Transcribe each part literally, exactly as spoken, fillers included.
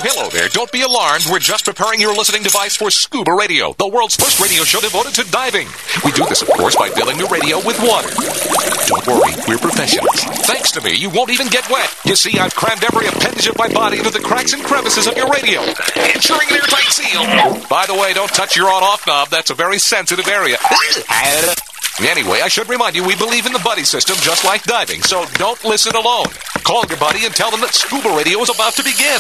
hello there. Don't be alarmed. We're just preparing your listening device for Scuba Radio, the world's first radio show devoted to diving. We do this, of course, by filling the radio with water. Don't worry, we're professionals. Thanks to me, you won't even get wet. You see, I've crammed every appendage of my body into the cracks and crevices of your radio, ensuring an airtight seal. By the way, don't touch your on-off knob. That's a very sensitive area. Anyway, I should remind you, we believe in the buddy system just like diving, so don't listen alone. Call your buddy and tell them that Scuba Radio is about to begin.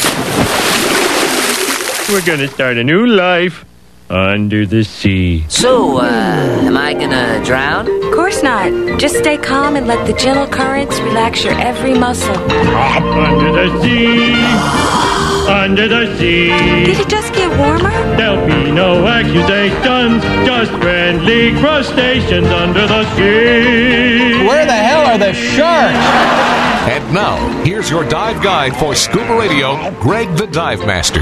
We're gonna start a new life under the sea. So, uh, am I gonna drown? Of course not. Just stay calm and let the gentle currents relax your every muscle. Under the sea. Under the sea. Did it just get warmer? There'll be no accusations, just friendly crustaceans under the sea. Where the hell are the sharks? And now, here's your dive guide for Scuba Radio, Greg the Dive Master.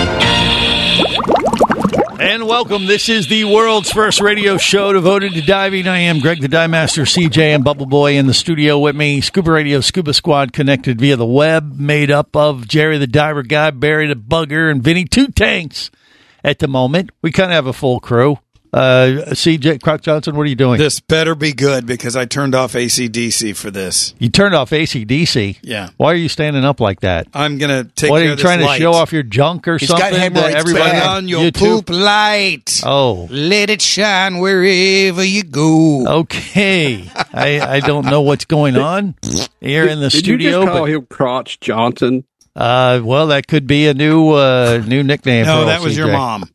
And welcome. This is the world's first radio show devoted to diving. I am Greg the Dive Master, C J and Bubble Boy in the studio with me. Scuba Radio, Scuba Squad connected via the web, made up of Jerry the Diver Guy, Barry the Bugger, and Vinny Two Tanks at the moment. We kind of have a full crew. Uh, C J, Croc Johnson, what are you doing? This better be good because I turned off A C D C for this. You turned off A C D C? Yeah. Why are you standing up like that? I'm going to take what, care are you of this trying to light. show off your junk or He's something? got hemorrhoids. Everybody Turn on your YouTube? poop light. Oh. Let it shine wherever you go. Okay. I, I don't know what's going on here in the Did studio. you just call but, him Crotch Johnson? uh, well, that could be a new uh, new nickname. No, for that old was C J. your mom.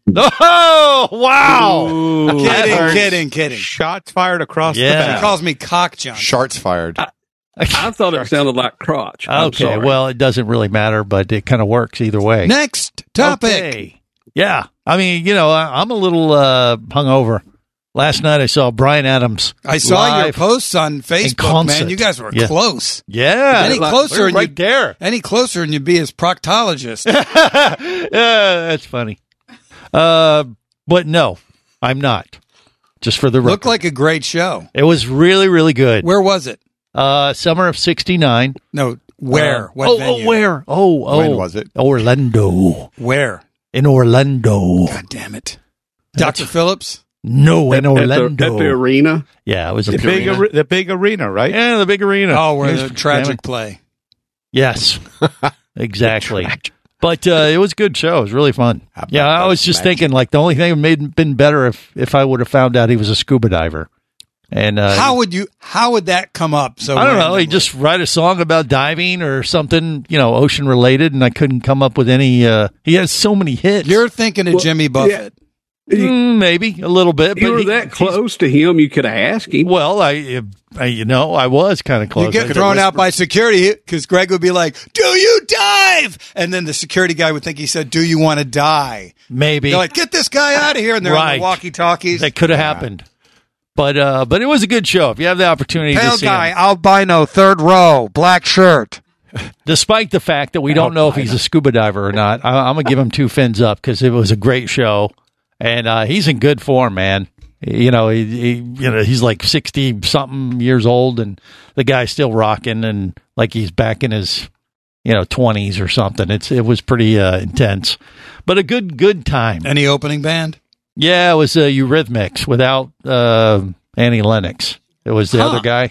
Oh, wow. Ooh. Kidding, kidding, kidding. Shots fired across Yeah. the She back. calls me Cock John. Sharks fired. I thought it sounded like Crotch. I'm Okay, sorry. well, it doesn't really matter, but it kind of works either way. Next topic. Okay. Yeah. I mean, you know, I, I'm a little uh, hungover. Last night I saw Bryan Adams. I saw your live. posts on Facebook, concert. man. You guys were Yeah. close. Yeah. Any Like, closer we're and right you- there. Any closer and you'd be his proctologist. Yeah, that's funny. Uh, but no, I'm not. Just for the record. Looked like a great show. It was really, really good. Where was it? Uh, summer of sixty-nine. No, where? Uh, what oh, venue? oh, where? Oh, oh. When was it? Orlando. Where? In Orlando. God damn it. Doctor Phillips? No, in At the- Orlando. At the arena? Yeah, it was a The big big, arena. are- the big arena, right? Yeah, the big arena. Oh, where Yes, the damn tragic it. play. Yes, exactly. But uh, it was a good show. It was really fun. How about Yeah, I was those just magic- thinking, like, the only thing that made been better if, if I would have found out he was a scuba diver. And uh, How would you? How would that come up? So I don't know. randomly? He just write a song about diving or something, you know, ocean related, and I couldn't come up with any. Uh, he has so many hits. You're thinking of Well, Jimmy Buffett. Mm, maybe a little bit. You but were he- that he's- close to him, you could have asked him. Well, I, I, you know, I was kind of close. You get I- thrown out by security because Greg would be like, "Do you dive?" And then the security guy would think he said, "Do you want to die?" Maybe They're like, "Get this guy out of here!" And they're on Right. the walkie-talkies. that could have happened. But uh, but it was a good show. If you have the opportunity to Pale see guy, him, albino, third row, black shirt. despite the fact that we don't know if he's a scuba diver or not, I, I'm gonna give him two fins up because it was a great show, and uh, he's in good form, man. You know, he, he you know he's like sixty something years old, and the guy's still rocking, and like he's back in his you know twenties or something. It's it was pretty uh, intense, but a good good time. Any opening band? Yeah, it was uh, Eurythmics without uh, Annie Lennox. It was the Huh. other guy,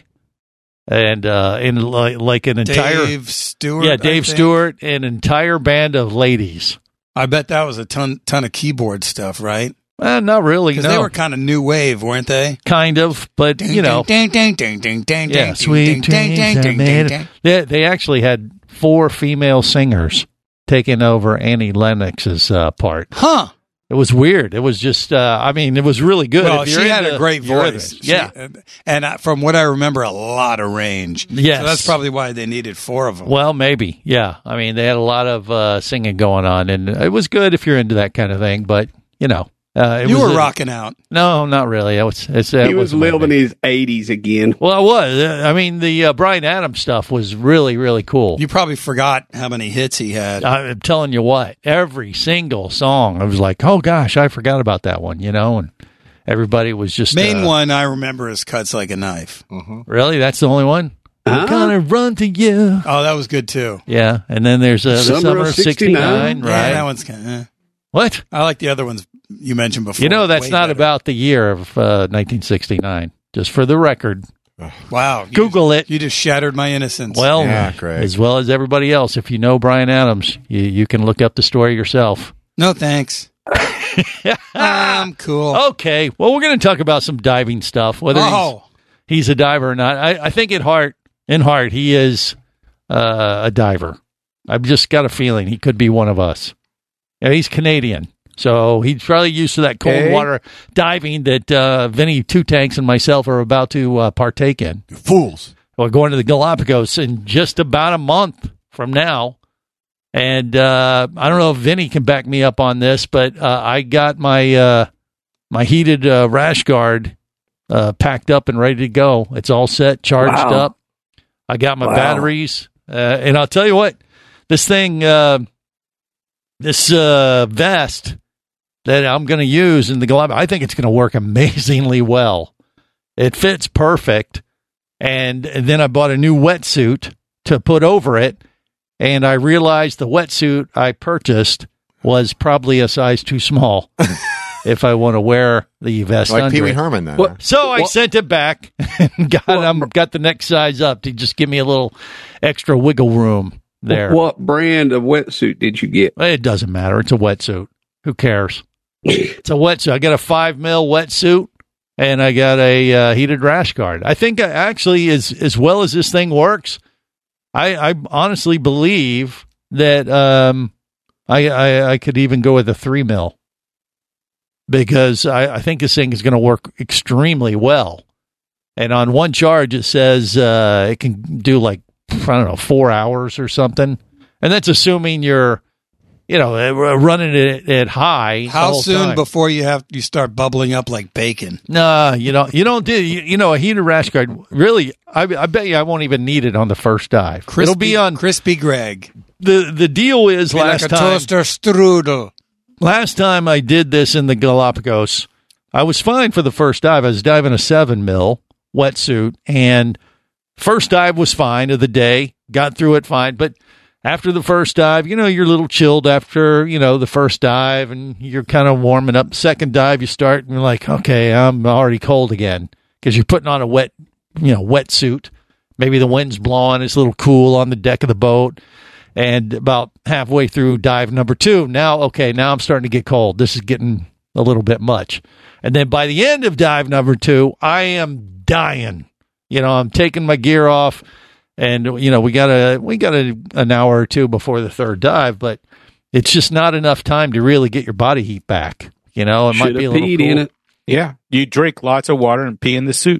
and uh, in like, like an entire Dave Stewart. yeah, I Dave think. Stewart, an entire band of ladies. I bet that was a ton ton of keyboard stuff, right? Well, not really, Because no, they were kind of new wave, weren't they? kind of, but you know, ding, ding, ding, ding, ding, yeah, ding, sweet ding, ding, dreams ding, I ding, made. ding, ding. They they actually had four female singers taking over Annie Lennox's uh, part. Huh. It was weird. It was just, uh, I mean, it was really good. Well, If you're she had into a great Eurythmics. voice. She- Yeah. and uh, from what I remember, a lot of range. Yes. So that's probably why they needed four of them. Well, maybe. Yeah. I mean, they had a lot of uh, singing going on, and it was good if you're into that kind of thing, but, you know. Uh, it you was were a- rocking out. No, not really. It was, it's, He it was wasn't my living thing. his eighties again. Well, I was. Uh, I mean, the uh, Bryan Adams stuff was really, really cool. You probably forgot how many hits he had. I'm telling you what, every single song, I was like, oh, gosh, I forgot about that one, you know, and everybody was just... Main uh, one I remember is Cuts Like a Knife. Really? That's the only one? Huh? Gonna run to you. Oh, that was good too. Yeah, and then there's uh, the Summer Summer of of sixty-nine, Yeah, right? that one's kind of. Eh. What? I like the other ones you mentioned before. You know, that's Way not better. about the year of uh, nineteen sixty-nine. Just for the record. Wow. You Google just, it. You just shattered my innocence. Well, Yeah, Greg. as well as everybody else, if you know Bryan Adams, you, you can look up the story yourself. no thanks. I'm cool. Okay, well, we're going to talk about some diving stuff, whether Oh. he's, he's a diver or not. I, I think at heart, in heart, he is uh, a diver. I've just got a feeling he could be one of us. Yeah, he's Canadian, so he's probably used to that cold Hey. water diving that uh, Vinny Two Tanks and myself are about to uh, partake in. Fools. We're going to the Galapagos in just about a month from now. And uh, I don't know if Vinny can back me up on this, but uh, I got my uh, my heated uh, rash guard uh, packed up and ready to go. It's all set, charged Wow. up. I got my Wow. batteries. Uh, and I'll tell you what, this thing, uh, this uh, vest that I'm going to use in the Galapagos, I think it's going to work amazingly well. It fits perfect. And, and then I bought a new wetsuit to put over it. And I realized the wetsuit I purchased was probably a size too small if I want to wear the vest Like under Pee Wee it. Herman then. What? huh? So I Well- sent it back and got, um, got the next size up to just give me a little extra wiggle room there. What brand of wetsuit did you get? It doesn't matter. It's a wetsuit. Who cares? It's a wetsuit. I got a five mil wetsuit and I got a uh, heated rash guard. I think I actually, as as well as this thing works, I, I honestly believe that um, I, I I could even go with a three mil because I, I think this thing is going to work extremely well. And on one charge, it says uh, it can do like, I don't know, four hours or something. And that's assuming you're, you know, uh, running it at high. the How whole soon time. before you have you start bubbling up like bacon? Nah, you don't. You don't do. You, you know, a heated rash guard. Really, I, I bet you I won't even need it on the first dive. Crispy, It'll be on. Crispy Greg. the The deal is Be last like a time. toaster strudel. Last time I did this in the Galapagos, I was fine for the first dive. I was diving a seven mil wetsuit, and first dive was fine of the day. Got through it fine, but after the first dive, you know, you're a little chilled after, you know, the first dive, and you're kind of warming up. Second dive, you start, and you're like, okay, I'm already cold again because you're putting on a wet, you know, wetsuit. Maybe the wind's blowing. It's a little cool on the deck of the boat. And about halfway through dive number two, now, okay, now I'm starting to get cold. This is getting a little bit much. And then by the end of dive number two, I am dying. You know, I'm taking my gear off, and, you know, we got a, we got a, an hour or two before the third dive, but it's just not enough time to really get your body heat back. You know, it might Should be a have little peed cool. in it. Yeah. You drink lots of water and pee in the suit.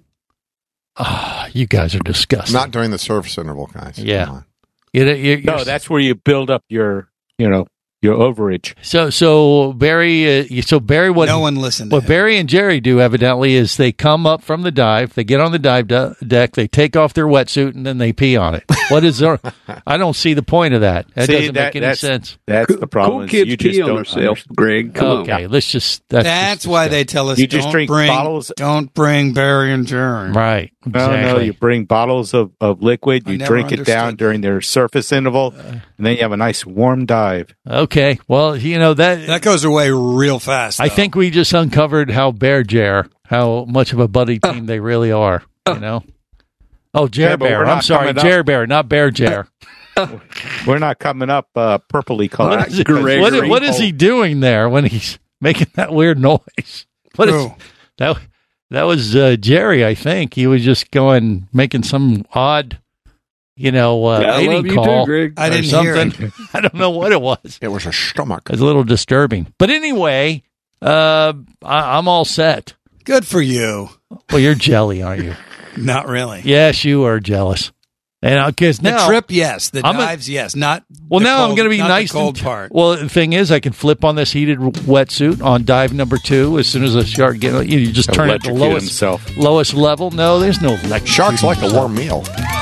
Ah, you guys are disgusting. Not during the surface interval, guys. Yeah. Come on. You know, you're- No, you're- that's where you build up your, you know, your overage. so, so Barry, uh, so Barry, what No one listened to What him. Barry and Jerry do, evidently, is they come up from the dive, they get on the dive de- deck, they take off their wetsuit, and then they pee on it. What is there? I don't see the point of that. That See, doesn't that- make any that's- sense. That's the problem. Cool is kids you just pee on don't themselves, understand. Greg. Come Okay, on. let's just. That's, That's just why they tell us You just don't drink bring bottles- don't bring Barry and Jerry. right. No, no, Exactly. you bring bottles of, of liquid, I you never drink it down understood during their surface interval, and then you have a nice warm dive. Okay, well, you know that. That goes away real fast. I though. think we just uncovered how Bear Jer, how much of a buddy team they really are. You know. Oh, Jer Yeah, but Bear. we're I'm not sorry, coming up- Jer Bear, not Bear Jer. We're not coming up uh, purpley colored. What is, it- Gregory. what, what is he doing there when he's making that weird noise? What is Who? that? That was uh, Jerry, I think. He was just going, making some odd, you know, uh, I mating love you call too, Greg. I or didn't hear something. I don't know what it was. It was a stomach. It was a little disturbing. But anyway, uh, I, I'm all set. Good for you. Well, you're jelly, aren't you? Not really. Yes, you are jealous. And because The now, trip, yes. The I'm a- dives, yes. Not well, the now I'm cold- going to be not the nice. cold and, part. Well, the thing is, I can flip on this heated wetsuit on dive number two as soon as I start getting. You just turn it to Electrocute lowest himself. lowest level. No, there's no electric. Sharks like a warm meal.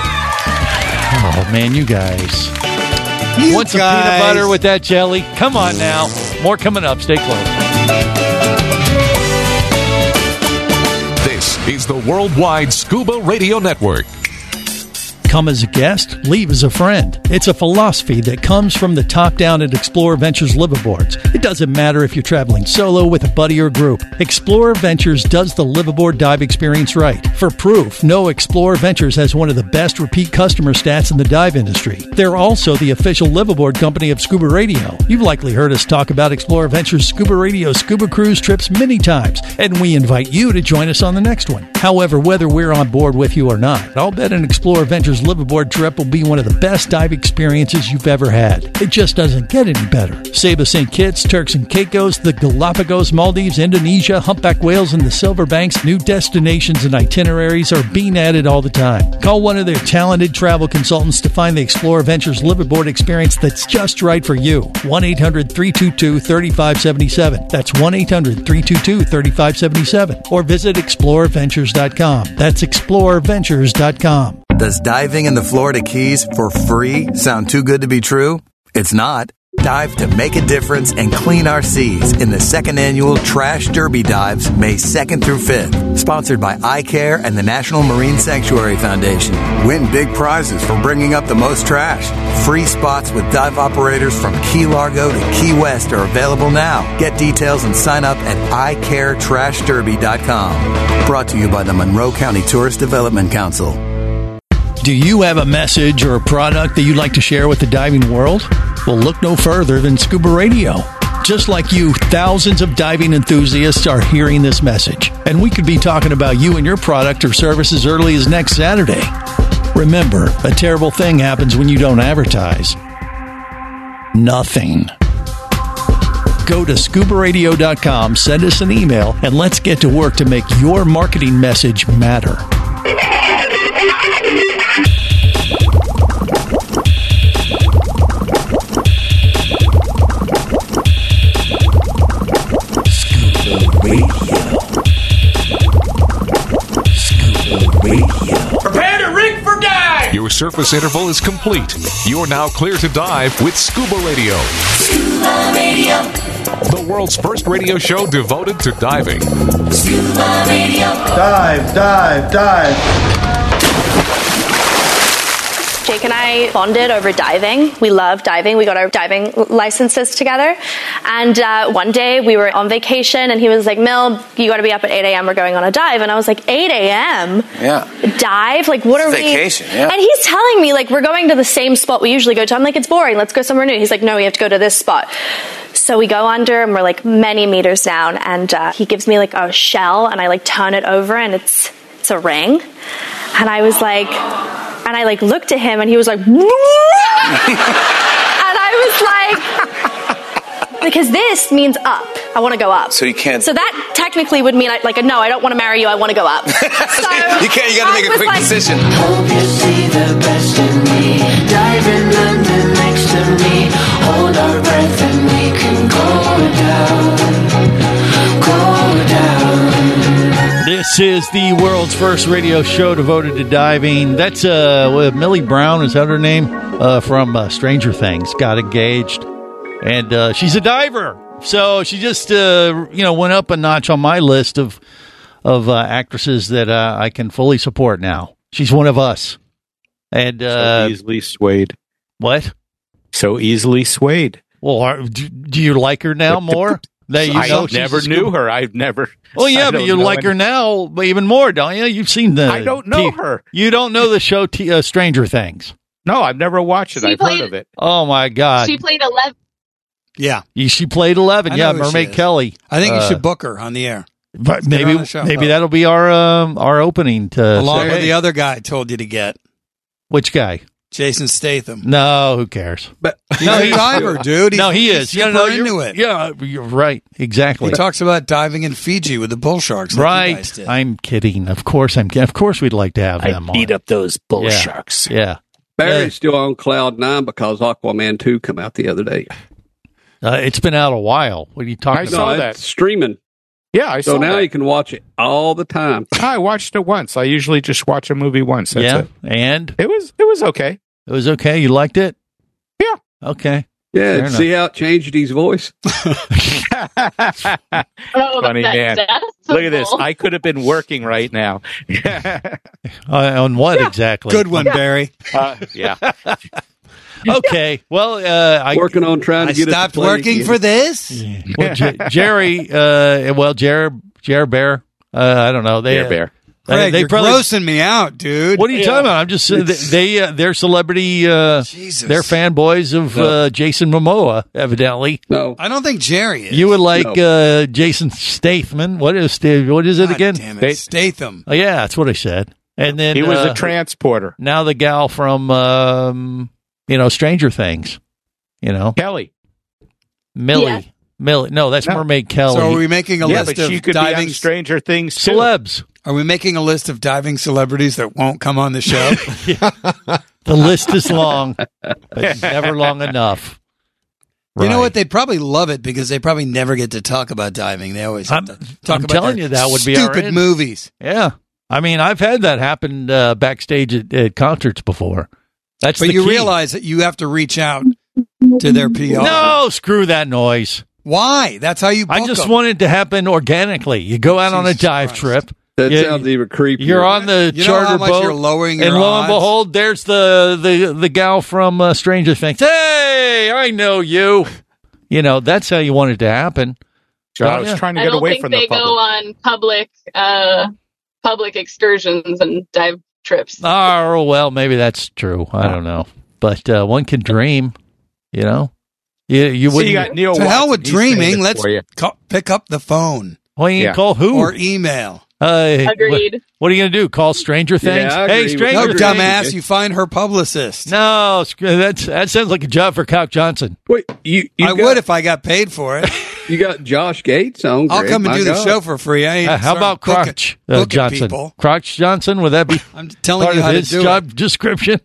Oh man, you guys You want some guys- peanut butter with that jelly? Come on now. More coming up. Stay close. This is the Worldwide Scuba Radio Network. Come as a guest, leave as a friend. It's a philosophy that comes from the top down at Explorer Ventures liveaboards. It doesn't matter if you're traveling solo with a buddy or group. Explorer Ventures does the liveaboard dive experience right. For proof, know Explorer Ventures has one of the best repeat customer stats in the dive industry. They're also the official liveaboard company of Scuba Radio. You've likely heard us talk about Explorer Ventures Scuba Radio scuba cruise trips many times, and we invite you to join us on the next one. However, whether we're on board with you or not, I'll bet an Explorer Ventures liveaboard trip will be one of the best dive experiences you've ever had. It just doesn't get any better. Saba Saint Kitts, Turks and Caicos, the Galapagos, Maldives, Indonesia, humpback whales, and the Silver Banks, new destinations and itineraries are being added all the time. Call one of their talented travel consultants to find the Explorer Ventures liveaboard experience that's just right for you. one eight hundred three two two three five seven seven. That's one eight hundred three two two three five seven seven. Or visit explorer ventures dot com. That's explorer ventures dot com. Does diving in the Florida Keys for free sound too good to be true? It's not. Dive to make a difference and clean our seas in the second annual Trash Derby Dives, May second through fifth. Sponsored by iCare and the National Marine Sanctuary Foundation. Win big prizes for bringing up the most trash. Free spots with dive operators from Key Largo to Key West are available now. Get details and sign up at i care trash derby dot com. Brought to you by the Monroe County Tourist Development Council. Do you have a message or a product that you'd like to share with the diving world? Well, look no further than Scuba Radio. Just like you, thousands of diving enthusiasts are hearing this message, and we could be talking about you and your product or service as early as next Saturday. Remember, a terrible thing happens when you don't advertise. Nothing. Go to scuba radio dot com, send us an email, and let's get to work to make your marketing message matter. Prepare to rig for dive! Your surface interval is complete. You're now clear to dive with Scuba Radio. Scuba Radio. The world's first radio show devoted to diving. Scuba Radio. Dive, dive, dive. Jake and I bonded over diving. We love diving. We got our diving licenses together. And uh, one day we were on vacation and he was like, Mel, you got to be up at eight a.m. We're going on a dive. And I was like, eight a.m.? Yeah. Dive? Like, what it's are vacation, we? Yeah. And he's telling me, like, we're going to the same spot we usually go to. I'm like, it's boring. Let's go somewhere new. He's like, no, we have to go to this spot. So we go under and we're like many meters down. And uh, he gives me like a shell and I like turn it over and it's it's a ring. And I was like... And I like looked at him and he was like, and I was like, because this means up. I want to go up. So you can't. So that technically would mean like a no, I don't want to marry you. I want to go up. So you can't. You got to make a quick like, decision. Hope you see the best in me. Dive in London next to me. Hold our breath and we can go down. Go down. This is the world's first radio show devoted to diving. That's uh, Millie Brown, is that her name? Uh, from uh, Stranger Things, got engaged. And uh, she's a diver. So she just, uh, you know, went up a notch on my list of of uh, actresses that uh, I can fully support now. She's one of us. And uh, so easily swayed. What? So easily swayed. Well, are, do, do you like her now more? That you I know never knew her. I've never. Oh yeah, but you like any. her now even more, don't you? You've seen the. I don't know T- her. You don't know the show T- uh, Stranger Things. No, I've never watched it. She I've played, heard of it. Oh my God! She played eleven. Yeah, she played eleven. I Yeah, know who Mermaid she is. Kelly. I think uh, you should book her on the air. But Let's get her maybe on the show. maybe that'll be our um, our opening to along say, with hey, the other guy I told you to get. Which guy? Jason Statham. No, who cares? But he's no, a diver, dude. He's, no, he is. He's super yeah, no, into it. Yeah, you're right. Exactly. He talks about diving in Fiji with the bull sharks. Like right. You guys did. I'm kidding. Of course, I'm. Of course, we'd like to have I them. beat on. up those bull yeah. sharks. Yeah. Barry's uh, still on cloud nine because Aquaman two come out the other day. Uh, it's been out a while. What are you talking I about? saw no, that streaming. Yeah, I so saw now that. you can watch it all the time. I watched it once. I usually just watch a movie once. That's yeah, it. and it was it was okay. It was okay. You liked it? Yeah. Okay. Yeah, Fair see how it changed his voice. Oh, Funny that- man. that's Look at this. cool. I could have been working right now. Uh, on what exactly? Good one, Barry. Uh, yeah. Okay. Well, uh, I Working on trying to I get stopped it to play working again. for this. well, J- Jerry. Uh, well, Jer Jer Bear. Uh, I don't know. They Bear Bear. uh, Greg, they you're probably. grossing me out, dude. What are you talking about? I'm just saying that they uh, they're celebrity. Uh, Jesus. they're fanboys of uh, Jason Momoa. Evidently, No. I don't think Jerry is. you would like uh, Jason Statham. What is Sta- what is it God again? damn it. Statham. Oh, yeah, that's what I said. And then He was uh, a transporter. now the gal from um, you know Stranger Things. You know Kelly. Millie. Yeah. Millie. No, that's No. Mermaid Kelly. So are we making a Yeah, list but she of could be on diving? Stranger Things too. Celebs. Are we making a list of diving celebrities that won't come on the show? The list is long, but never long enough. You know Right. what? They'd probably love it because they probably never get to talk about diving. They always have I'm- to talk I'm about telling their you, that would be our stupid end. movies. Yeah. I mean, I've had that happen uh, backstage at, at concerts before. That's But the you key. realize that you have to reach out to their P R. No, screw that noise. Why? That's how you book I just them. want it to happen organically. You go out on a Jesus dive Christ. trip. That you- sounds even creepier. You're on the You know charter how much boat, you're lowering and your lo and odds? behold, there's the, the the gal from uh, Stranger Things. Hey, I know you. You know, that's how you want it to happen. So I Don't was ya? trying to I get don't away think from they the go public. on public uh, public excursions and dive trips. Oh, well, maybe that's true. I don't know. But uh, one can dream, you know. You, you So wouldn't. you got Neil to hell Watson. with He's saying dreaming. it Let's for you. call, pick up the phone well, you Yeah. call who? or email. Uh, Agreed. What, what are you going to do? Call Stranger Things? I Hey, agree with- Stranger No, Agreed. Things. dumbass. You find her publicist. No, sc- that's, that sounds like a job for Cock Johnson. Wait, you, you I got, would if I got paid for it. you got Josh Gates on. I'll Greg, come and my do the God. show for free. I ain't Uh, how starting about booking- Crotch uh, booking Johnson? people. Crotch Johnson, would that be I'm telling part you of how to his do job it. description?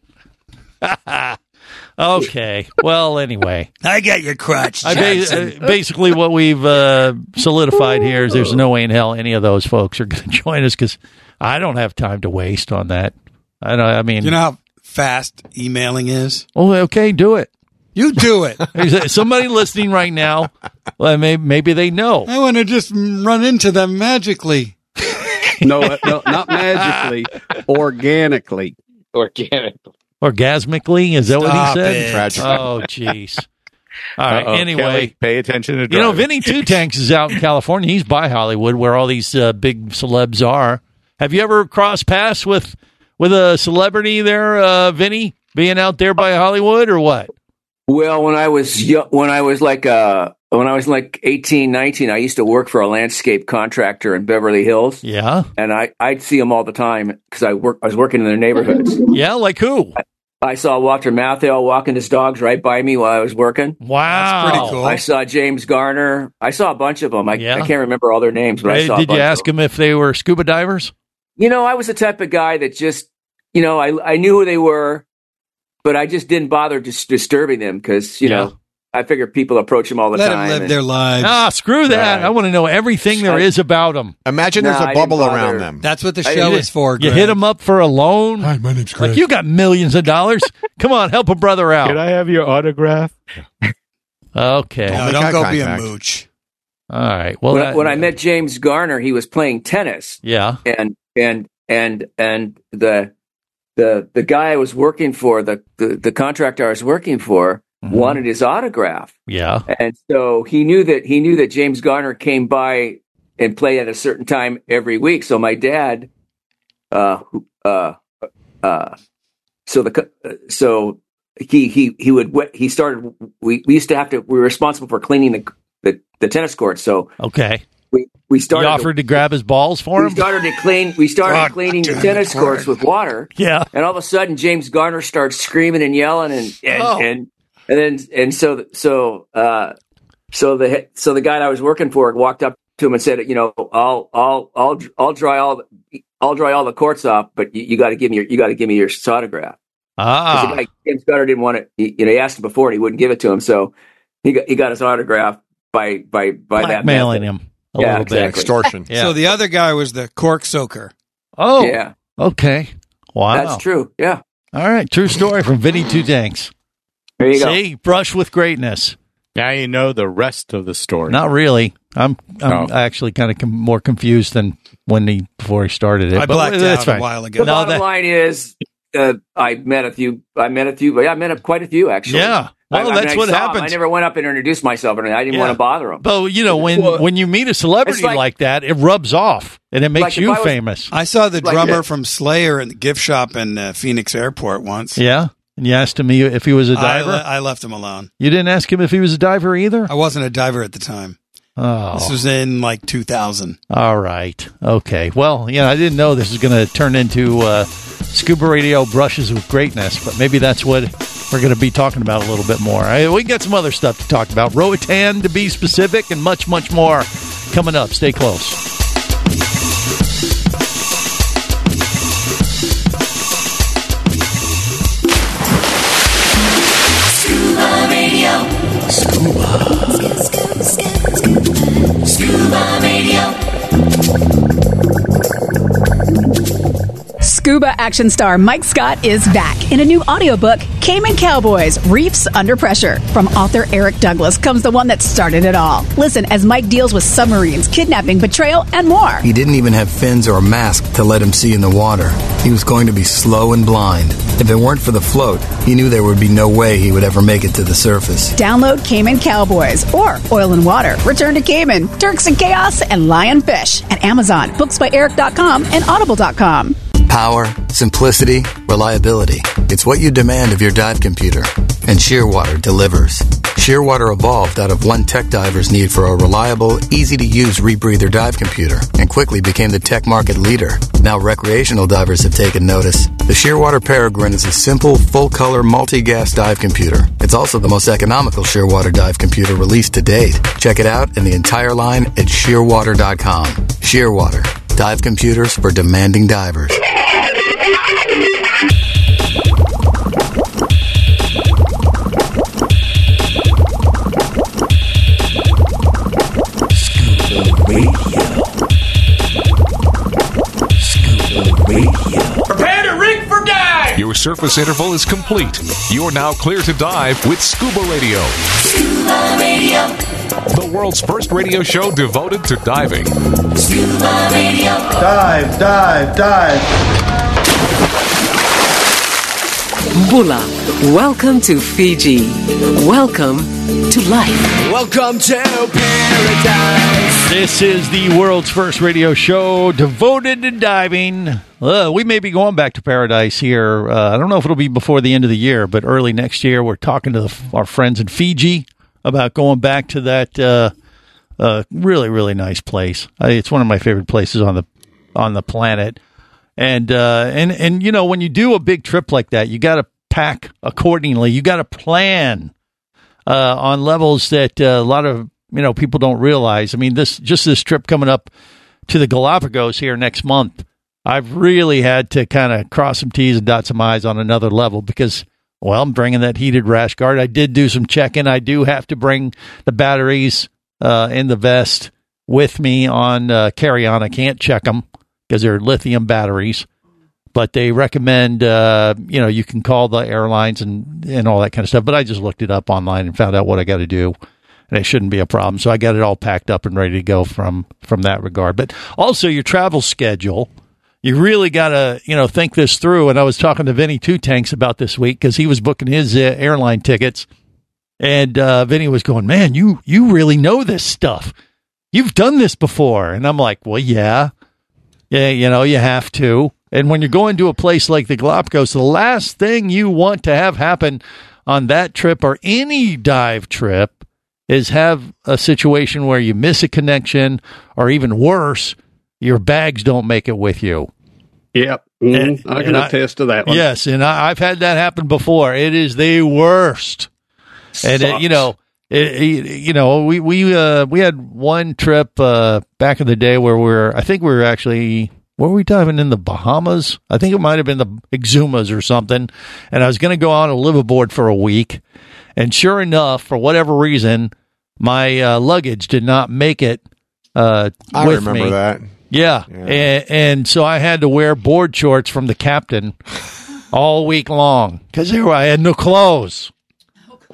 Okay. Well, anyway. I got your crotch, I ba- Johnson. uh, basically, what we've uh, solidified here is there's no way in hell any of those folks are going to join us because I don't have time to waste on that. I don't. I mean, You know how fast emailing is? oh, okay, do it. You do it. There's somebody listening right now. Well, maybe, maybe they know. I want to just run into them magically. No, uh, no, not magically, organically. Organic. Orgasmically, is that what Stop he said? it. Tragic. Oh, jeez. All right. Uh-oh, Anyway, Kelly, pay attention to you know, driving. Vinny Two Tanks is out in California. He's by Hollywood, where all these uh, big celebs are. Have you ever crossed paths with with a celebrity there, uh, Vinny, being out there by Hollywood, or what? Well, when I was yo- when I was like uh, when I was like eighteen, nineteen, I used to work for a landscape contractor in Beverly Hills. Yeah, and I I'd see them all the time because I work I was working in their neighborhoods. Yeah, like who? I, I saw Walter Matthau walking his dogs right by me while I was working. Wow, That's pretty cool. I saw James Garner. I saw a bunch of them. I, Yeah. I can't remember all their names, but I Hey, saw. a did you bunch ask of them. them if they were scuba divers? You know, I was the type of guy that just, you know, I I knew who they were, but I just didn't bother just disturbing them because, you Yeah. know, I figure people approach them all the Let time. them live and- their lives. Ah, screw that! Right. I want to know everything there is about them. Imagine No, there's I a didn't bubble bother. around them. That's what the I show did. is for, You Greg. hit them up for a loan. Hi, my name's Greg. Like you got millions of dollars. Come on, help a brother out. Can I have your autograph? Okay. No, Make don't eye go be a contact. mooch. All right. Well, when, that- when I met James Garner, he was playing tennis, yeah. and and and and the the the guy I was working for, the the, the contractor I was working for, Mhm. wanted his autograph, Yeah. and so he knew that he knew that James Garner came by and played at a certain time every week. So my dad, uh, who- uh, uh, so the co- uh, so he he he would wet- he started. We we used to have to. We were responsible for cleaning the the, the tennis courts. So Okay. we we You started. offered to grab his balls for we him? started to clean. We started God cleaning the damn tennis it, courts Greg. with water, Yeah. and all of a sudden James Garner starts screaming and yelling, and and Oh. and, and then and so so uh, so the so the guy that I was working for walked up to him and said, you know, I'll I'll I'll I'll dry all the, I'll dry all the courts off, but you, you got to give me your you got to give me your autograph. 'Cause Ah. the guy, James Garner didn't want it. He, you know, he asked him before, and he wouldn't give it to him, so he got he got his autograph by by by that Blackmailing method. him a Yeah, little exactly. bit. Extortion. Yeah. So the other guy was the cork soaker. Oh. Yeah, Okay. Wow. that's true. Yeah. All right. True story from Vinny Two Tanks. There you go. See, brush with greatness. Now you know the rest of the story. Not really. I'm I'm Oh. actually kind of com- more confused than when he before he started it. I but blacked that's out a fine. while ago. The No, bottom that- line is, uh, I met a few. I met a few. Yeah, I met a, quite a few actually. Yeah. Well, I, I mean, that's I what saw 'em. happens. I never went up and introduced myself, and I didn't Yeah. want to bother them. But you know, when Well, when you meet a celebrity it's like- like, that, it rubs off and it makes Like if you I was- famous. I saw the Like drummer that. from Slayer in the gift shop in uh, Phoenix Airport once. Yeah. And you asked him if he was a I, diver. le- I left him alone. You didn't ask him if he was a diver either. I wasn't a diver at the time. Oh, This was in like two thousand. all right. Okay. Well, yeah, I didn't know this was going to turn into uh, Scuba Radio brushes with greatness, but maybe that's what we're going to be talking about a little bit more. I, we got some other stuff to talk about. Roatan, to be specific, and much, much more coming up. Stay close. Scuba Radio. Scuba. Scuba Radio. Scuba action star Mike Scott is back in a new audiobook, Cayman Cowboys, Reefs Under Pressure. From author Eric Douglas comes the one that started it all. Listen as Mike deals with submarines, kidnapping, betrayal, and more. He didn't even have fins or a mask to let him see in the water. He was going to be slow and blind. If it weren't for the float, he knew there would be no way he would ever make it to the surface. Download Cayman Cowboys or Oil and Water, Return to Cayman, Turks and Chaos, and Lionfish at Amazon, books by eric dot com, and audible dot com. Power, simplicity, reliability. It's what you demand of your dive computer. And Shearwater delivers. Shearwater evolved out of one tech diver's need for a reliable, easy-to-use rebreather dive computer and quickly became the tech market leader. Now recreational divers have taken notice. The Shearwater Peregrine is a simple, full-color, multi-gas dive computer. It's also the most economical Shearwater dive computer released to date. Check it out and the entire line at shearwater dot com. Shearwater. Dive computers for demanding divers. Scuba Radio. Scuba Radio. Prepare to rig for dive! Your surface interval is complete. You're now clear to dive with Scuba Radio. Scuba Radio. The world's first radio show devoted to diving. Scuba Radio. Dive, dive, dive. Bula, welcome to Fiji. Welcome to life. Welcome to paradise. This is the world's first radio show devoted to diving. Uh, we may be going back to paradise here. Uh, I don't know if it'll be before the end of the year, but early next year. We're talking to the, our friends in Fiji about going back to that uh, uh, really, really nice place. Uh, it's one of my favorite places on the on the planet. And uh, and and you know, when you do a big trip like that, you got to pack accordingly. You got to plan uh, on levels that uh, a lot of you know people don't realize. I mean, this just this trip coming up to the Galapagos here next month, I've really had to kind of cross some T's and dot some I's on another level because, well, I'm bringing that heated rash guard. I did do some checking. I do have to bring the batteries uh, in the vest with me on uh, carry-on. I can't check them because they're lithium batteries, but they recommend, uh, you know, you can call the airlines and, and all that kind of stuff. But I just looked it up online and found out what I got to do, and it shouldn't be a problem. So I got it all packed up and ready to go from, from that regard. But also your travel schedule, you really got to, you know, think this through. And I was talking to Vinny Two Tanks about this week because he was booking his uh, airline tickets. And uh, Vinny was going, man, you, you really know this stuff. You've done this before. And I'm like, well, yeah. Yeah, you know, you have to. And when you're going to a place like the Galapagos, the last thing you want to have happen on that trip or any dive trip is have a situation where you miss a connection or even worse, your bags don't make it with you. Yep. Mm, I can attest to that one. Yes, and I, I've had that happen before. It is the worst. And, it, you know, It, it, you know, we we uh, we had one trip uh, back in the day where we were, I think we were actually, where were we diving in the Bahamas? I think it might have been the Exumas or something. And I was going to go on a liveaboard for a week. And sure enough, for whatever reason, my uh, luggage did not make it uh, I with remember me. that. Yeah. yeah. And, and so I had to wear board shorts from the captain all week long because I had no clothes.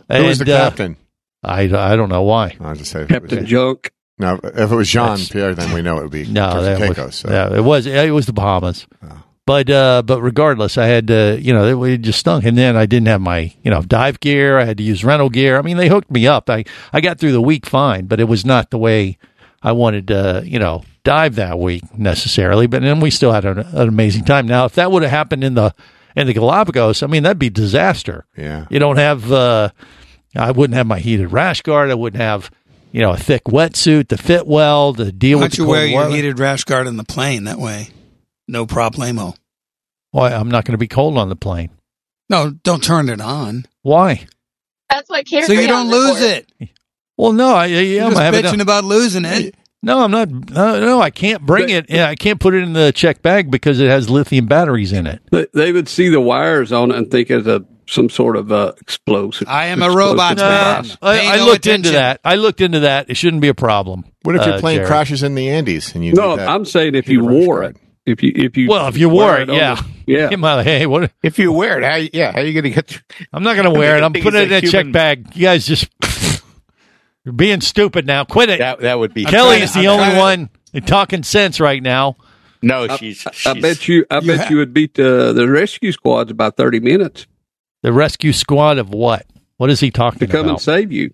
Who was the And, uh, captain? I, I don't know why. I'll just say if Captain it was, Junk. No, if it was Jean That's- Pierre, then we know it would be No, that was, Caicos. So. yeah, it was it was the Bahamas. But uh, but regardless, I had to, you know, it, it just stunk. And then I didn't have my, you know, dive gear. I had to use rental gear. I mean, they hooked me up. I, I got through the week fine, but it was not the way I wanted to, you know, dive that week necessarily. But then we still had an, an amazing time. Now, if that would have happened in the in the Galapagos, I mean, that'd be disaster. Yeah. You don't have, uh, I wouldn't have my heated rash guard. I wouldn't have, you know, a thick wetsuit to fit well, to deal Why with don't the you cold wear your weather. heated rash guard in the plane? That way, no problemo. Why, I'm not going to be cold on the plane. No, don't turn it on. Why? That's what carry So you don't lose it. Well, no, I, I You're am. just I have it- bitching about losing it. No, I'm not. No, no, I can't bring it. Yeah, I can't put it in the check bag because it has lithium batteries in it. They, they would see the wires on it and think it's a some sort of uh, explosive. I am a robot man. No, I, Pay I no looked attention. into that. I looked into that. It shouldn't be a problem. What if your uh, plane Jared. crashes in the Andes and you No, need that I'm saying if you heated rash wore guard? it. If you if you Well, if you wore it, on yeah, the- yeah. Get my- hey, what? If you wear it, how you- yeah, how are you going to get? I'm not going to wear it. I'm Think putting it it's in a a check human- bag. You guys just you're being stupid now. Quit it. That that would be. Kelly trying is to- the I'm only trying one talking sense right now. No, I, she's. I she's bet you. I You bet ha- you would beat the the rescue squads about thirty minutes The rescue squad of what? What is he talking to come about? and save you.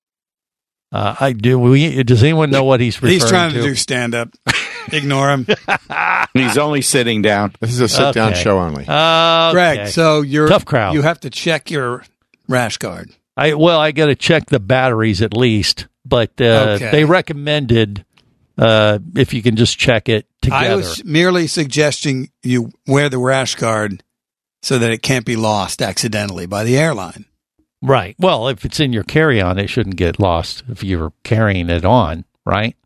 Uh, I do. We, does anyone know what he's referring He's trying to to? do stand up. Ignore him. He's only sitting down. This is a sit down Okay. show only. Uh, Greg, so you're Tough crowd. You have to check your rash guard. I well, I got to check the batteries at least, but uh, Okay. they recommended uh, if you can just check it together. I was merely suggesting you wear the rash guard so that it can't be lost accidentally by the airline. Right. Well, if it's in your carry-on, it shouldn't get lost if you're carrying it on, right?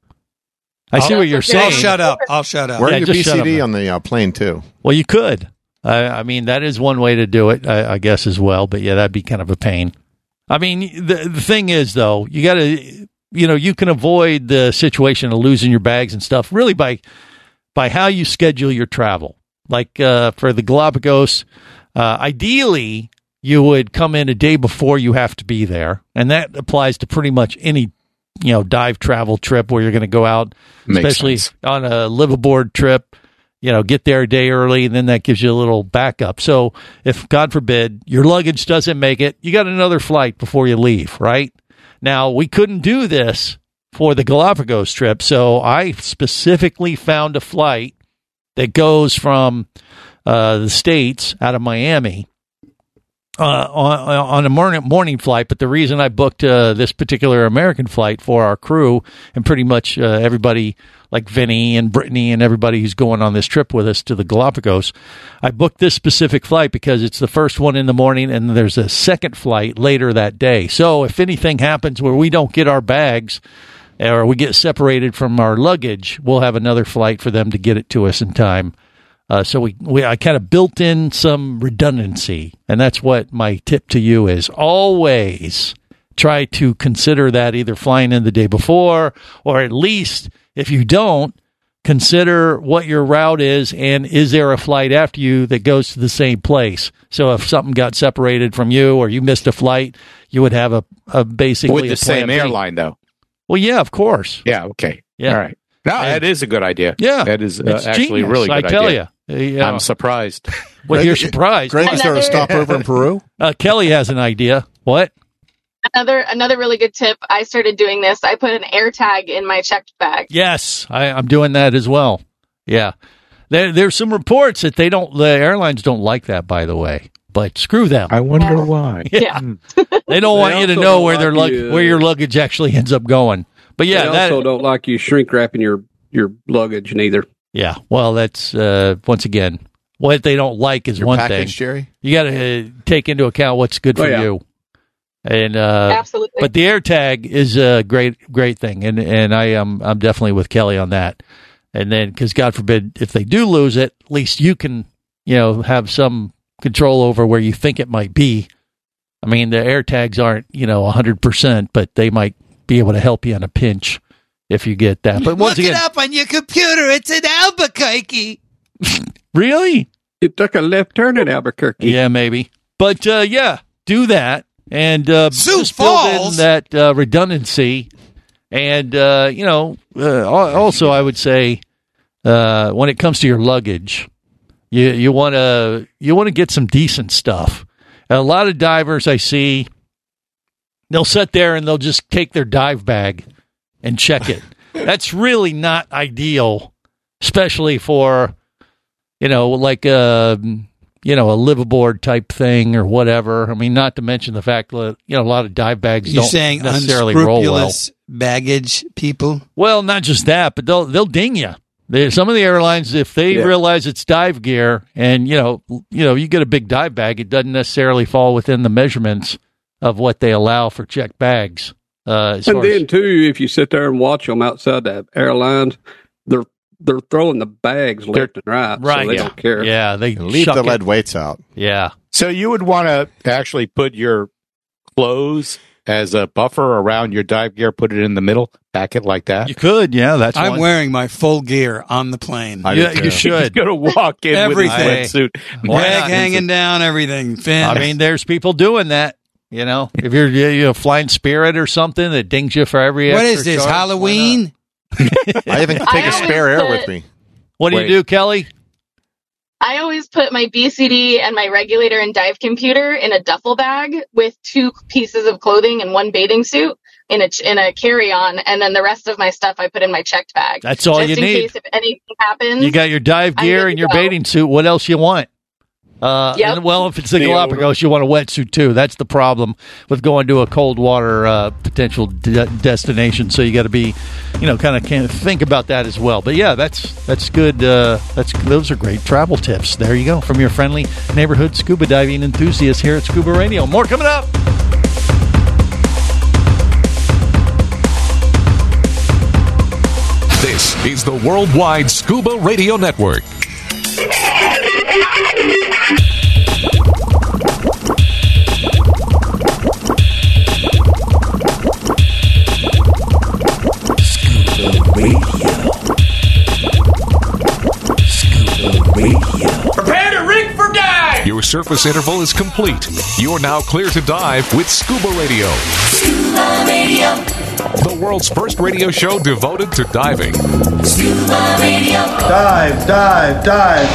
I see I'll- what you're saying. I'll shut up. I'll shut up. Wear Yeah, your just B shut C up, D man. on the uh, plane too. Well, you could. I, I mean, that is one way to do it, I, I guess, as well. But yeah, that'd be kind of a pain. I mean, the the thing is, though, you got to, you know, you can avoid the situation of losing your bags and stuff really by by how you schedule your travel. Like uh, for the Galapagos, uh, ideally, you would come in a day before you have to be there, and that applies to pretty much any, you know, dive travel trip where you're going to go out, Makes especially sense. on a liveaboard trip. You know, get there a day early, and then that gives you a little backup. So if, God forbid, your luggage doesn't make it, you got another flight before you leave, right? Now, we couldn't do this for the Galapagos trip, so I specifically found a flight that goes from uh, the States out of Miami uh, on, on a morning, morning flight. But the reason I booked uh, this particular American flight for our crew and pretty much uh, everybody like Vinny and Brittany and everybody who's going on this trip with us to the Galapagos, I booked this specific flight because it's the first one in the morning and there's a second flight later that day. So if anything happens where we don't get our bags or we get separated from our luggage, we'll have another flight for them to get it to us in time. Uh, so we, we I kind of built in some redundancy, and that's what my tip to you is. Always try to consider that either flying in the day before, or at least if you don't, consider what your route is and is there a flight after you that goes to the same place. So if something got separated from you or you missed a flight, you would have a, a basically With a the same plan B. airline, though. Well, yeah, of course. Yeah. Okay. Yeah. All right. No, that is a good idea. Yeah, that is uh, it's actually genius, really good I tell idea. you. Yeah. I'm surprised. Well, you're surprised. Greg, is there a stopover in Peru? Uh, Kelly has an idea. What? Another another really good tip. I started doing this. I put an air tag in my checked bag. Yes, I, I'm doing that as well. Yeah, there, there's some reports that they don't. The airlines don't like that, by the way. But screw them. I wonder why. Yeah, they don't want They you to also know don't where their like lug- you, uh, where your luggage actually ends up going. But yeah, they that also don't like you shrink wrapping your your luggage neither. yeah. Well, that's uh, once again what they don't like is Your one package, thing. Jerry? You got to uh, take into account what's good Oh, for yeah. you. And uh, Absolutely. but the AirTag is a great, great thing, and and I am I'm definitely with Kelly on that. And then, because God forbid if they do lose it, at least you can, you know, have some control over where you think it might be. I mean, the AirTags aren't, you know, one hundred percent, but they might be able to help you in a pinch if you get that. But once Look again, it up on your computer. It's in Albuquerque. really, You took a left turn in Albuquerque. yeah, maybe. But uh, yeah, do that. and uh, Sioux just build in Falls? that uh, redundancy. And uh, you know, uh, also I would say uh, when it comes to your luggage, you you want to you want to get some decent stuff. A lot of divers I see, they'll sit there and they'll just take their dive bag and check it. That's really not ideal, especially for, you know, like a, you know, a liveaboard type thing or whatever. I mean, not to mention the fact that, you know, a lot of dive bags You're don't saying necessarily roll well. unscrupulous baggage people? Well, not just that, but they'll they'll ding you. They, some of the airlines, if they Yeah. realize it's dive gear, and you know, you know, you get a big dive bag, it doesn't necessarily fall within the measurements of what they allow for checked bags. Uh, as And far as- then too, if you sit there and watch them outside the airlines, they're they're throwing the bags left and right, Right, so they yeah. don't care. Yeah, they Leave chuck the it. lead weights out. Yeah. So you would want to actually put your clothes as a buffer around your dive gear, put it in the middle, pack it like that. You could, yeah. That's I'm one. wearing my full gear on the plane. I do Yeah, too. you should. He's going to walk in Everything. with his wetsuit. Why Leg not? hanging down, everything. Fin. I mean, there's people doing that. You know, if you're you know flying Spirit or something that dings you for every. what extra is this, charge, Halloween? I even take I a spare always air put- with me. What do Wait. you do, Kelly? I always put my B C D and my regulator and dive computer in a duffel bag with two pieces of clothing and one bathing suit in a in a carry-on, and then the rest of my stuff I put in my checked bag. That's all just you in need. case if anything happens. You got your dive I'm gear good and to your go. bathing suit. What else you want? Uh, Yep. and, well, if it's the Deodorant. Galapagos, you want a wetsuit too. That's the problem with going to a cold water uh, potential de- destination. So you got to be, you know, kind of can think about that as well. But yeah, that's that's good. Uh, that's those are great travel tips. There you go from your friendly neighborhood scuba diving enthusiast here at Scuba Radio. More coming up. This is the Worldwide Scuba Radio Network. Prepare to rig for dive! Your surface interval is complete. You're now clear to dive with Scuba Radio, Scuba Radio, the world's first radio show devoted to diving. Scuba Radio. Dive, dive, dive.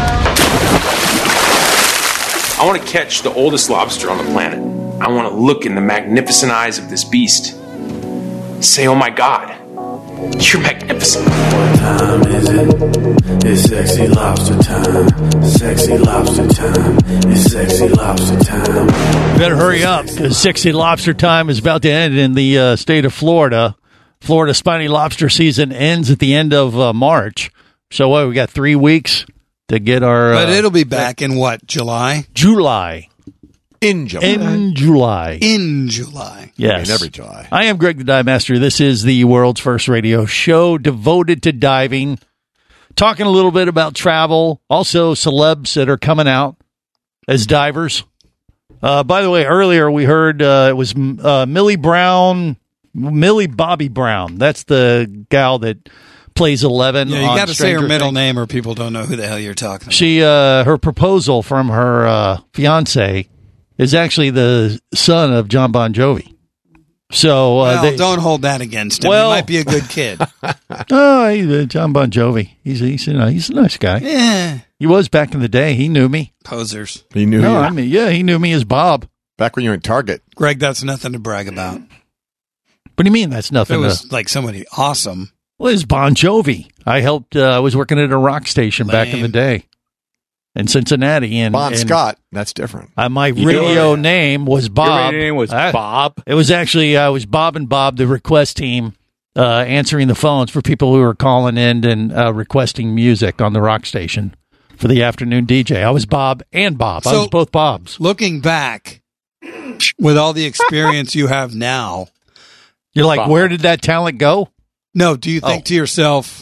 I want to catch the oldest lobster on the planet. I want to look in the magnificent eyes of this beast. Say, oh my God, you're magnificent. What time is it? It's sexy lobster time. Sexy lobster time. It's sexy lobster time. Better hurry up because sexy lobster time is about to end in the uh, state of Florida. Florida spiny lobster season ends at the end of uh, March. So what? We got three weeks to get our. But uh, it'll be back in what, July? July. In July. In July. In July. Yes. I mean, every July. I am Greg the Dive Master. This is the world's first radio show devoted to diving. Talking a little bit about travel, also celebs that are coming out as divers. Uh, by the way, earlier we heard uh, it was uh, Millie Brown, Millie Bobby Brown. That's the gal that plays Eleven. Yeah, you on got to say her Stranger middle Things. name or people don't know who the hell you're talking about. She, uh, her proposal from her uh, fiance is actually the son of John Bon Jovi. So, uh, well, they, don't hold that against him. Well- he might be a good kid. oh, he, uh, John Bon Jovi. He's he's you know, he's a nice guy. yeah. He was back in the day. He knew me. Posers. He knew No, you. I mean, yeah, he knew me as Bob. Back when you were in Target. Greg, that's nothing to brag about. What do you mean? That's If it nothing. was to, like somebody awesome. well, it's Bon Jovi. I helped. Uh, I was working at a rock station back in Lame. the day in Cincinnati, and Bon and, Scott. That's different. Uh, my You radio do? name was Your Bob. name was I- Bob. It was actually I was Bob and Bob, the request team, uh, answering the phones for people who were calling in and uh, requesting music on the rock station for the afternoon D J. I was Bob and Bob. I So- was both Bobs. Looking back, with all the experience you have now, You're like, Bob. where did that talent go? no, do you think Oh. to yourself,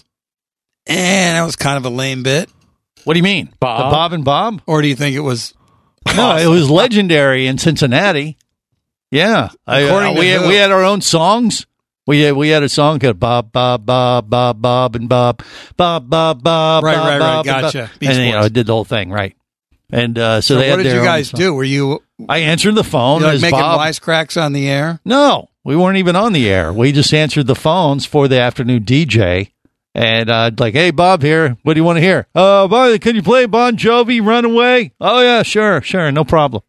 eh, that was kind of a lame bit? What do you mean, Bob? The Bob and Bob? Or do you think it was No, it was legendary in Cincinnati. Yeah, I, According uh, to we had, who? we had our own songs. We had, we had a song called Bob Bob Bob Bob Bob and Bob Bob Bob Bob Right, Bob, right, right. Bob, and Bob. Gotcha. Beach And you know, Boys. I did the whole thing right. And uh, so, So they what had did their you own guys song. do? Were you, I answered the phone. you like as making Bob. wisecracks on the air? No, we weren't even on the air. We just answered the phones for the afternoon D J. And I'd like, hey, Bob here. What do you want to hear? Uh, Bob, can you play Bon Jovi, Runaway? Oh, yeah, sure, sure, no problem.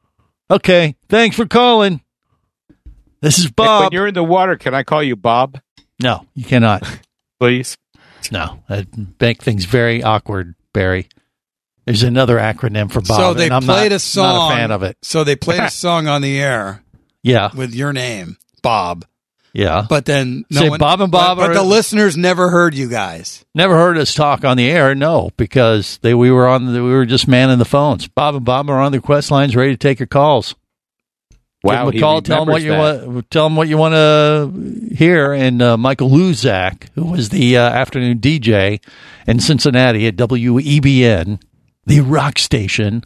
Okay, thanks for calling. This is When Bob. you're in the water, can I call you Bob? No, you cannot. Please? No, that'd make things very awkward, Barry. There's another acronym for Bob, so they and I'm played not, a song. not a fan of it. So they played a song on the air. Yeah. With your name, Bob. Yeah. But then no Say one, Bob and Bob But, but are- the listeners never heard you guys. Never heard us talk on the air, no, because they we were on the, we were just manning the phones. Bob and Bob are on the request lines, ready to take your calls. Wow, Give them a he call. Tell them what you remembers want. Tell them what you want to hear. And uh, Michael Luzak, who was the uh, afternoon D J in Cincinnati at W E B N, the rock station.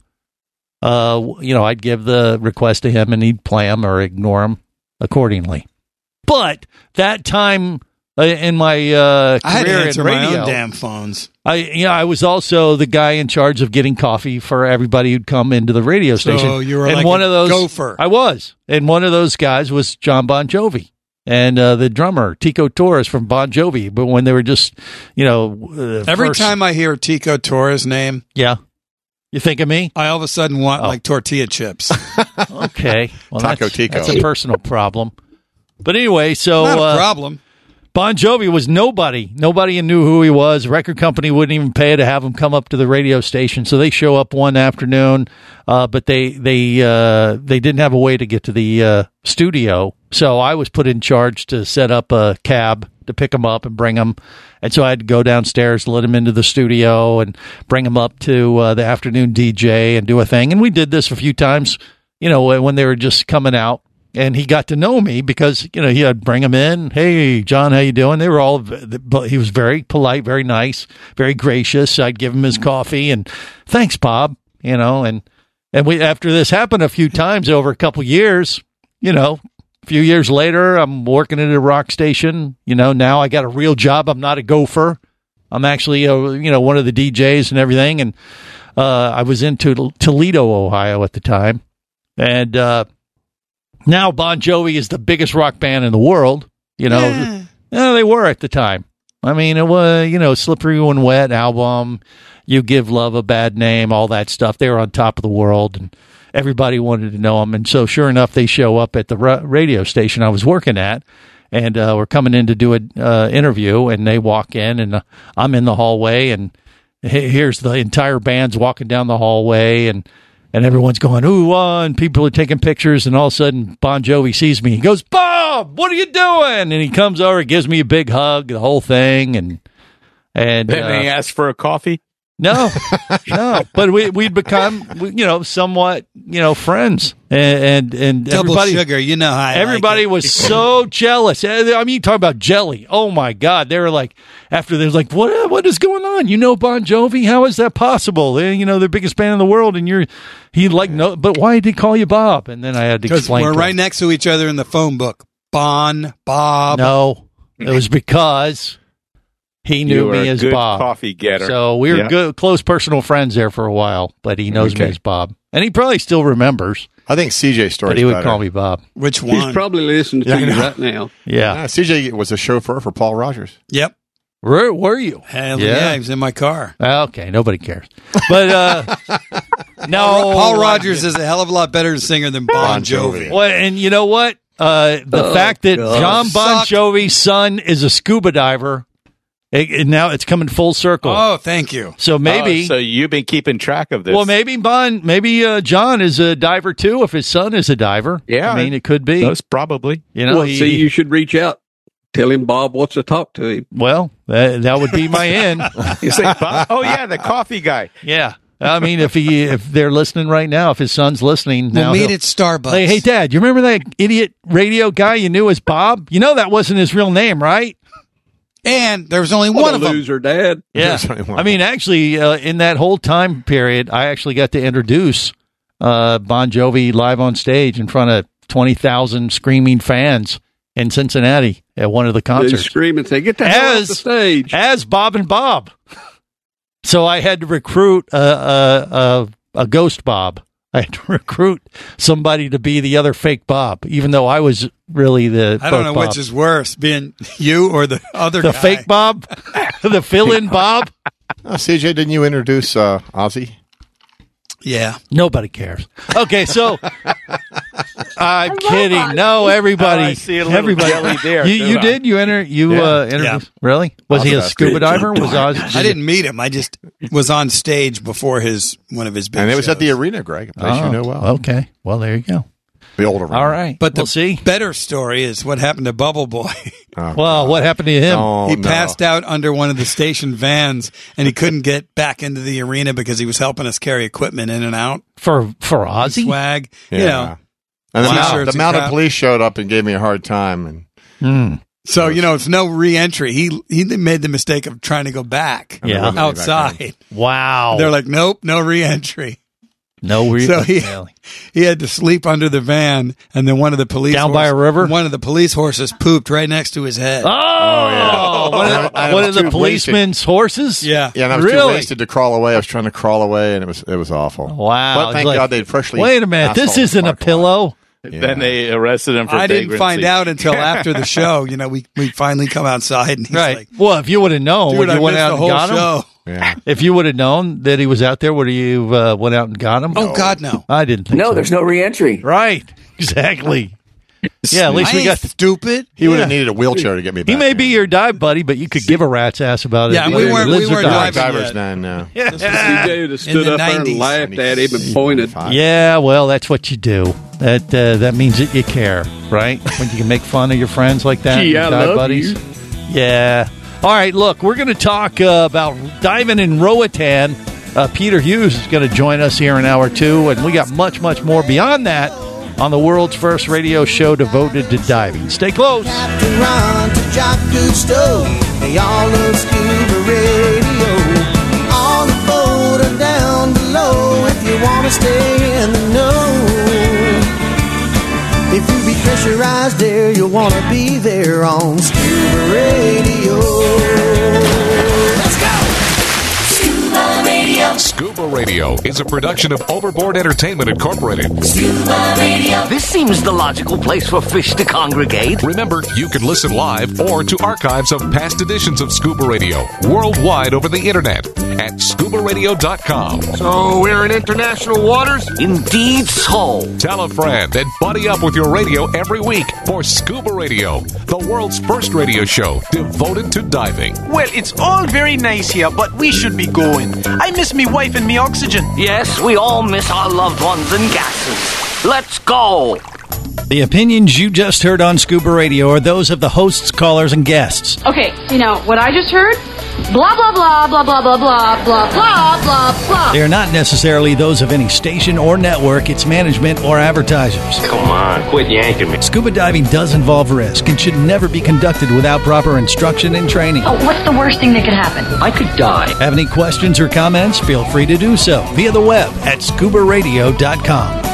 Uh, you know, I'd give the request to him, and he'd play them or ignore them accordingly. But that time uh, in my uh, I had to career in answer my radio, own damn phones. I yeah, I was also the guy in charge of getting coffee for everybody who'd come into the radio So station. you were and like one a of those gopher. I was, and one of those guys was John Bon Jovi and uh, the drummer Tico Torres from Bon Jovi. But when they were just, you know, uh, Every first- time I hear Tico Torres' name, yeah, you think of me? I all of a sudden want Oh. like tortilla chips. Okay, well, Taco that's, Tico. that's a personal problem. But anyway, so Not a uh, problem. Bon Jovi was nobody. Nobody knew who he was. Record company wouldn't even pay to have him come up to the radio station. So they show up one afternoon, uh, but they they uh, they didn't have a way to get to the uh, studio. So I was put in charge to set up a cab to pick him up and bring him. And so I had to go downstairs, let him into the studio, and bring him up to uh, the afternoon D J and do a thing. And we did this a few times, you know, when they were just coming out. And he got to know me because, you know, he would bring him in. Hey, John, how you doing? They were all, he was very polite, very nice, very gracious. I'd give him his coffee and thanks, Bob, you know, and, and we, after this happened a few times over a couple years, you know, a few years later, I'm working at a rock station. You know, now I got a real job. I'm not a gopher. I'm actually, a, you know, one of the D Js and everything. And uh, I was in Tol- Toledo, Ohio at the time. And, uh, now Bon Jovi is the biggest rock band in the world. You know, Yeah. yeah, they were at the time. I mean, it was, you know, Slippery When Wet album, You Give Love a Bad Name, all that stuff. They were on top of the world, and everybody wanted to know them. And so, sure enough, they show up at the ra- radio station I was working at, and uh, we're coming in to do an uh, interview, and they walk in, and uh, I'm in the hallway, and he- here's the entire band's walking down the hallway, and And everyone's going, ooh, uh, and people are taking pictures, and all of a sudden, Bon Jovi sees me. He goes, Bob, what are you doing? And he comes over, gives me a big hug, the whole thing, and and Then uh, he asked for a coffee. no, no, but we we'd become, you know, somewhat, you know, friends, and and, and Double everybody, sugar, you know how I everybody like it. was so jealous. I mean, you talk about jelly. Oh my God, they were like, after they're like, what what is going on? You know, Bon Jovi? How is that possible? They, you know, the biggest band in the world, and you're he like no, but why did he call you Bob? And then I had to Because explain. we're to right him. next to each other in the phone book. Bon, Bob. No, it was because he knew You were me a as good Bob. coffee getter. So we were Yeah. good, close personal friends there for a while, but he knows me Okay. as Bob. And he probably still remembers, I think C J's story. but he would call me Bob. Which He's one? probably listening to Yeah, I you know. right now. Yeah. C J was a chauffeur for Paul Rogers. Yep. Where were you? Hell Yeah. yeah. he was in my car. Okay, nobody cares. But uh no, Paul Rogers is a hell of a lot better singer than Bon, Bon Jovi. Jovi. Well, and you know what? Uh the Oh, fact that God. John Bon Suck. Jovi's son is a scuba diver, it, it- now it's coming full circle. Oh, thank you. So maybe Oh, so you've been keeping track of this. well, maybe Bon, maybe uh, John is a diver too. If his son is a diver, Yeah. I mean, it could be. Most probably. You know, well, he- see, he- you should reach out. Tell him Bob wants to talk to him. well, that, that would be my end. You say, Bob? Oh, yeah, the coffee guy. Yeah, I mean, if he if they're listening right now, if his son's listening now, We'll meet he'll- at Starbucks. Hey, hey, Dad, you remember that idiot radio guy you knew as Bob? You know that wasn't his real name, right? And there was only What one a of them. loser, Dad. Yeah. There's only one. I mean, actually, uh, in that whole time period, I actually got to introduce uh, Bon Jovi live on stage in front of twenty thousand screaming fans in Cincinnati at one of the They concerts. scream and say, "Get the hell off As- the stage!" as Bob and Bob. So I had to recruit a, a, a, a ghost Bob. I had to recruit somebody to be the other fake Bob, even though I was really the. I don't know Bob. which is worse, being you or the other the guy. fake Bob, the fill-in Bob. Oh, C J, didn't you introduce uh, Ozzy? Yeah. Nobody cares. Okay, so I'm kidding. Ozzy. No, everybody. Oh, I see a little everybody. jelly there, You, you don't I? did? You enter? You Yeah. uh, introduced? Really? Was he a scuba diver? Was Ozzy? I didn't meet him. I just was on stage before his one of his big And it was shows. at the arena, Greg. A place Oh, you know well. Okay. Well, there you go. The old arena. All right. But the we'll see. better story is what happened to Bubble Boy. Oh, Well, what happened to him? Oh, he no. passed out under one of the station vans, and he couldn't get back into the arena because he was helping us carry equipment in and out. For for Ozzy? Swag, Yeah. you know. And the, Wow. mount- T-shirts the and mounted crap. police showed up and gave me a hard time. And Hmm. So you know, it's no re-entry. He he made the mistake of trying to go back Yeah. wasn't any back outside. Wow. They're like, nope, no re-entry. no reason. So he he had to sleep under the van, and then one of the police Down by a river? One of the police horses pooped right next to his head. Oh, one And I- of, I one was of the too policeman's horses? Yeah, yeah, and I was Really? too wasted to crawl away. I was trying to crawl away, and it was it was awful. Wow. But It's thank like, God they'd freshly. Wait a minute. This asphalted isn't the a parking lot. pillow. Yeah. Then they arrested him for I didn't vagrancy. find out until after the show. You know, we we finally come outside, and he's Right. like, well, if you would have known "Dude, when I you went missed out the and whole got him. show." Yeah. If you would have known that he was out there, would you uh, went out and got him? Oh God, no! I didn't think No, so. there's no reentry. Right. Exactly. Yeah, at least I we got. ain't stupid. He would have Yeah. needed a wheelchair to get me back. He may there. be your dive buddy, but you could give a rat's ass about it. Yeah, we whether he weren't- lives we or weren't dies. driving Divers yet. then. No. This was C J would have stood the up there and nineties. laughed at him and pointed. Yeah, well, that's what you do. That uh, that means that you care, right? When you can make fun of your friends like that, Gee, your I dive love buddies. you. Yeah. All right, look, we're going to talk uh, about diving in Roatan. Uh, Peter Hughes is going to join us here in hour two, and we got much, much more beyond that on the world's first radio show devoted to diving. Stay close. Captain Ron to Jock Gusto. They all love scuba radio. On the boat or down below, if you want to stay in the know. If you be pressurized there, you'll want to be there on Scuba Radio. Let's go! Scuba Radio. Scuba Radio is a production of Overboard Entertainment Incorporated. Scuba Radio. This seems the logical place for fish to congregate. Remember, you can listen live or to archives of past editions of Scuba Radio worldwide over the internet at scuba radio dot com. So we're in international waters? Indeed so. Tell a friend and buddy up with your radio every week for Scuba Radio, the world's first radio show devoted to diving. Well, it's all very nice here, but we should be going. I miss me wife and me oxygen. Yes, we all miss our loved ones and gases. Let's go. The opinions you just heard on Scuba Radio are those of the hosts, callers, and guests. Okay, you know, what I just heard? Blah, blah, blah, blah, blah, blah, blah, blah, blah, blah, blah. They are not necessarily those of any station or network, its management, or advertisers. Come on, quit yanking me. Scuba diving does involve risk and should never be conducted without proper instruction and training. Oh, what's the worst thing that could happen? I could die. Have any questions or comments? Feel free to do so via the web at scuba radio dot com.